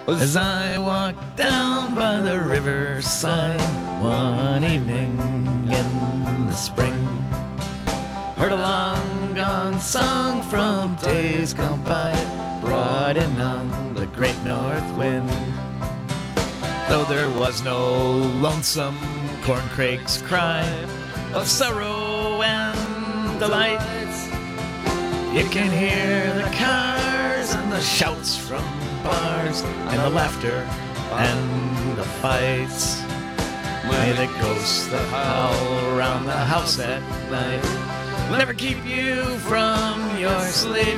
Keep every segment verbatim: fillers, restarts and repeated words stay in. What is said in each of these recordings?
As I walked down by the riverside one evening in the spring, heard a long-gone song from days gone by, brought in on the great north wind. Though there was no lonesome corncrake's cry of sorrow and delight, you can hear the cars and the shouts from bars and the laughter and the fights. May the ghosts that howl around the house at night never keep you from your sleep.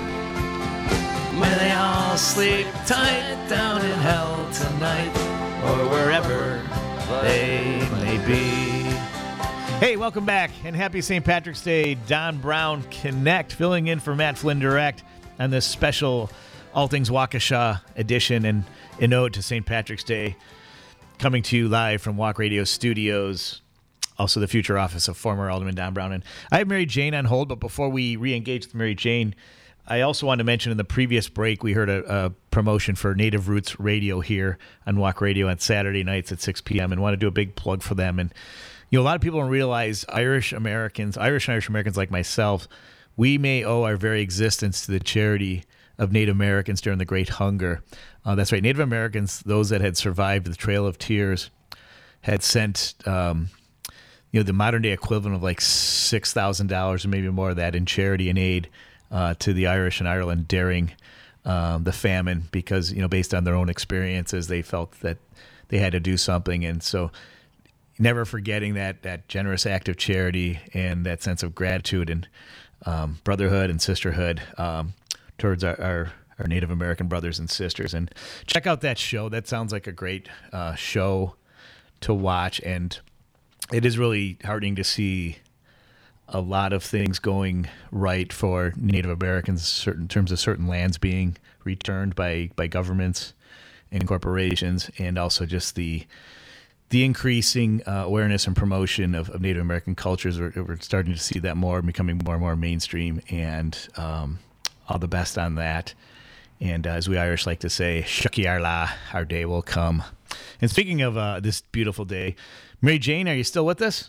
May they all sleep tight down in hell tonight, or wherever they may be. Hey, welcome back, and happy Saint Patrick's Day. Don Brown Connect, filling in for Matt Flynn Direct on this special All Things Waukesha edition, and an ode to Saint Patrick's Day, coming to you live from Walk Radio Studios, also the future office of former Alderman Don Brown. And I have Mary Jane on hold, but before we re-engage with Mary Jane, I also wanted to mention in the previous break, we heard a, a promotion for Native Roots Radio here on Walk Radio on Saturday nights at six p.m. and want to do a big plug for them. And, you know, a lot of people don't realize Irish Americans, Irish and Irish Americans like myself, we may owe our very existence to the charity of Native Americans during the Great Hunger. Uh, that's right. Native Americans, those that had survived the Trail of Tears, had sent, um, you know, the modern day equivalent of like six thousand dollars or maybe more of that in charity and aid uh, to the Irish in Ireland during um, the famine, because, you know, based on their own experiences, they felt that they had to do something. And so never forgetting that, that generous act of charity and that sense of gratitude and um, brotherhood and sisterhood um, towards our, our, our Native American brothers and sisters. And check out that show. That sounds like a great uh, show to watch. And it is really heartening to see a lot of things going right for Native Americans, certain in terms of certain lands being returned by, by governments and corporations, and also just the the increasing uh, awareness and promotion of, of Native American cultures. We're, we're starting to see that more, becoming more and more mainstream, and um, all the best on that. And uh, as we Irish like to say, Shuki Arla, our day will come. And speaking of uh, this beautiful day, Mary Jane, are you still with us?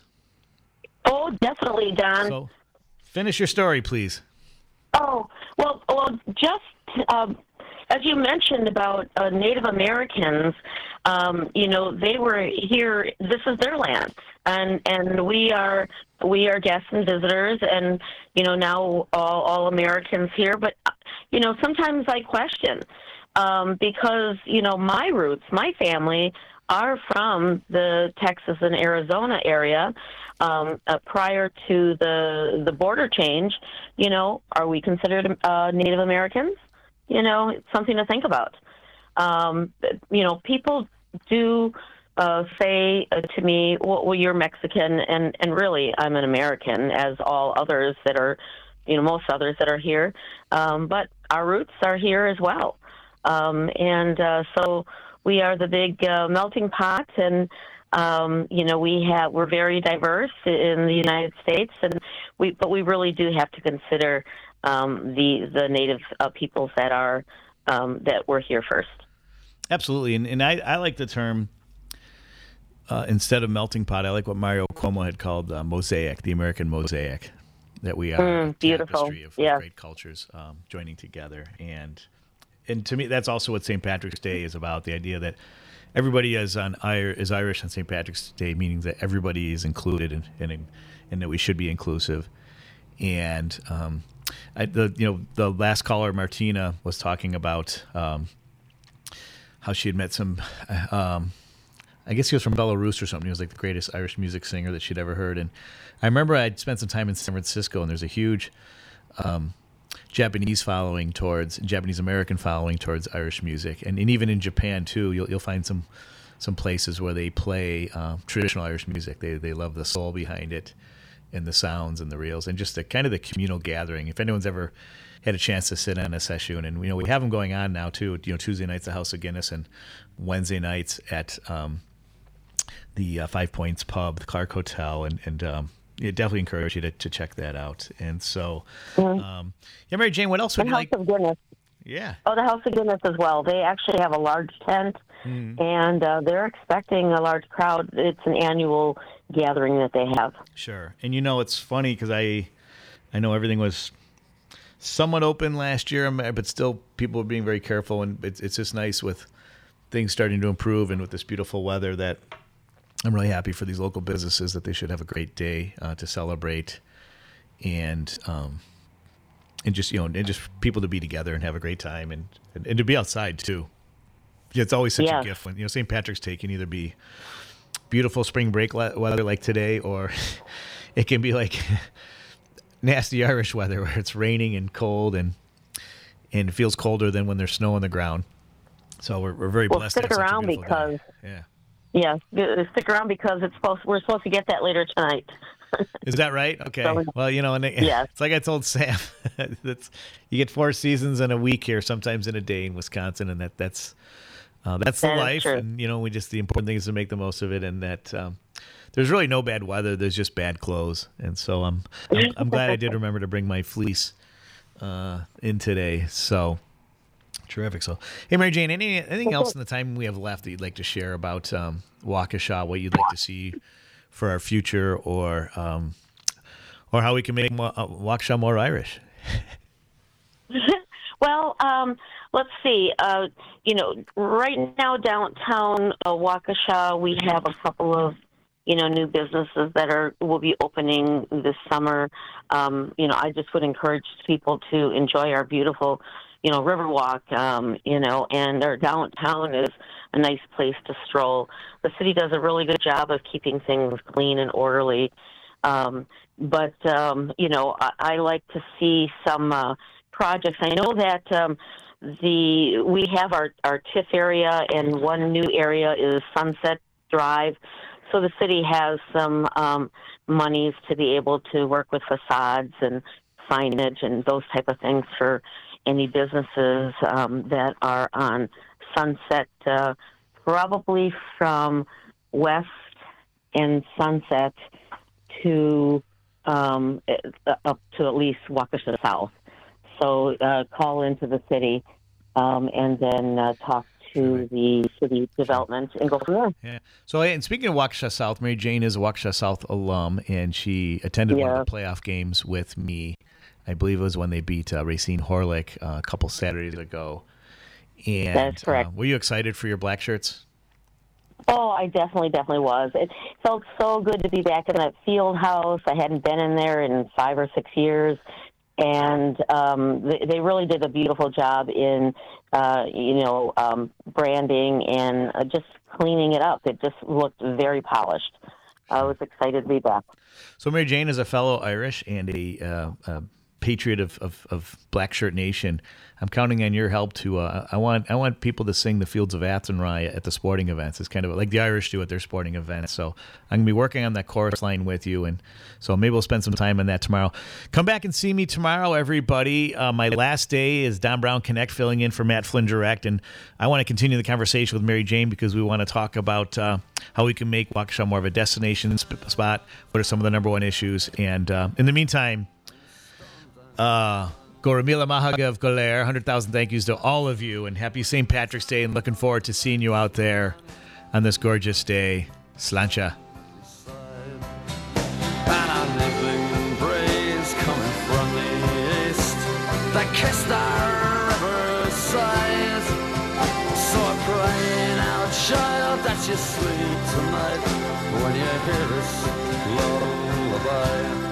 Oh, definitely, Don. So finish your story, please. Oh, well, well, just um, as you mentioned about uh, Native Americans, um, you know, they were here. This is their land, and and we are we are guests and visitors, and you know, now all, all Americans here. But you know, sometimes I question um, because you know, my roots, my family are from the Texas and Arizona area. Um, uh, prior to the the border change, you know, are we considered uh, Native Americans? You know, it's something to think about. Um, you know, people do uh, say uh, to me, well, well, you're Mexican, and, and really I'm an American, as all others that are, you know, most others that are here. Um, but our roots are here as well. Um, and uh, so we are the big uh, melting pot, and Um, you know, we have we're very diverse in the United States, and we but we really do have to consider um, the the native uh, peoples that are um, that were here first. Absolutely, and and I, I like the term uh, instead of melting pot. I like what Mario Cuomo had called uh, mosaic, the American mosaic, that we are mm, a beautiful, tapestry of, yeah. of great cultures um, joining together, and and to me that's also what Saint Patrick's Day is about. The idea that everybody is on is Irish on Saint Patrick's Day, meaning that everybody is included, and and, and that we should be inclusive. And um, I, the you know the last caller, Martina, was talking about um, how she had met some. Um, I guess he was from Belarus or something. He was like the greatest Irish music singer that she'd ever heard. And I remember I'd spent some time in San Francisco, and there's a huge um, Japanese following towards Japanese American following towards Irish music, and, and even in Japan too, you'll you'll find some some places where they play uh, traditional Irish music. They they love the soul behind it, and the sounds and the reels, and just the kind of the communal gathering. If anyone's ever had a chance to sit on a session, and you know we have them going on now too. You know, Tuesday nights at House of Guinness, and Wednesday nights at um, the uh, Five Points Pub, the Clark Hotel, and and um, yeah, definitely encourage you to, to check that out. And so, mm-hmm. um, yeah, Mary Jane, what else would and you House like? Of Guinness. Yeah. Oh, the House of Guinness as well. They actually have a large tent, mm. and uh, they're expecting a large crowd. It's an annual gathering that they have. Sure. And, you know, it's funny because I, I know everything was somewhat open last year, but still people were being very careful, and it's, it's just nice with things starting to improve and with this beautiful weather that I'm really happy for these local businesses that they should have a great day uh, to celebrate and um, and just, you know, and just people to be together and have a great time and, and, and to be outside too. Yeah, it's always such yeah. a gift when, you know, Saint Patrick's Day can either be beautiful spring break weather like today, or it can be like nasty Irish weather where it's raining and cold and and it feels colder than when there's snow on the ground. So we're we're very well, blessed. Stick to have around such a because day. yeah, yeah, stick around because it's supposed we're supposed to get that later tonight. Is that right? Okay. So, well, you know, and it, yes. it's like I told Sam, that's you get four seasons in a week here, sometimes in a day in Wisconsin, and that that's uh, that's the that life. And you know, we just the important thing is to make the most of it, and that um, there's really no bad weather. There's just bad clothes, and so I'm I'm, I'm glad I did remember to bring my fleece uh, in today. So. Terrific. So, hey, Mary Jane, any, anything else in the time we have left that you'd like to share about um, Waukesha, what you'd like to see for our future, or um, or how we can make more, uh, Waukesha more Irish? Well, um, let's see. Uh, you know, right now downtown uh, Waukesha, we have a couple of you know new businesses that are will be opening this summer. Um, you know, I just would encourage people to enjoy our beautiful. You know, Riverwalk, um, you know, and our downtown is a nice place to stroll. The city does a really good job of keeping things clean and orderly. Um, but, um, you know, I, I like to see some uh, projects. I know that um, the we have our, our TIF area, and one new area is Sunset Drive. So the city has some um, monies to be able to work with facades and signage and those type of things for any businesses um, that are on Sunset, uh, probably from West and Sunset to um, up to at least Waukesha South. So uh, call into the city um, and then uh, talk to the city development and go from there. Yeah. So, and speaking of Waukesha South, Mary Jane is a Waukesha South alum, and she attended yeah. one of the playoff games with me. I believe it was when they beat uh, Racine Horlick uh, a couple Saturdays ago. And that's correct. Uh, were you excited for your black shirts? Oh, I definitely, definitely was. It felt so good to be back in that field house. I hadn't been in there in five or six years. And um, they, they really did a beautiful job in, uh, you know, um, branding and uh, just cleaning it up. It just looked very polished. I was excited to be back. So Mary Jane is a fellow Irish and a uh, uh, patriot of, of, of Black Shirt Nation. I'm counting on your help to. Uh, I want I want people to sing the Fields of Athenry at the sporting events. It's kind of like the Irish do at their sporting events. So I'm gonna be working on that chorus line with you, and so maybe we'll spend some time on that tomorrow. Come back and see me tomorrow, everybody. Uh, my last day is Don Brown Connect, filling in for Matt Flynn Direct, and I want to continue the conversation with Mary Jane because we want to talk about uh, how we can make Waukesha more of a destination sp- spot. What are some of the number one issues? And uh, in the meantime. Uh, Goramila Mahagav Goler, one hundred thousand thank yous to all of you, and happy Saint Patrick's Day, and looking forward to seeing you out there on this gorgeous day. Sláinte. And our living breeze coming from the east that kissed our riverside. So I pray now, child, that you sleep tonight when you hear this lullaby.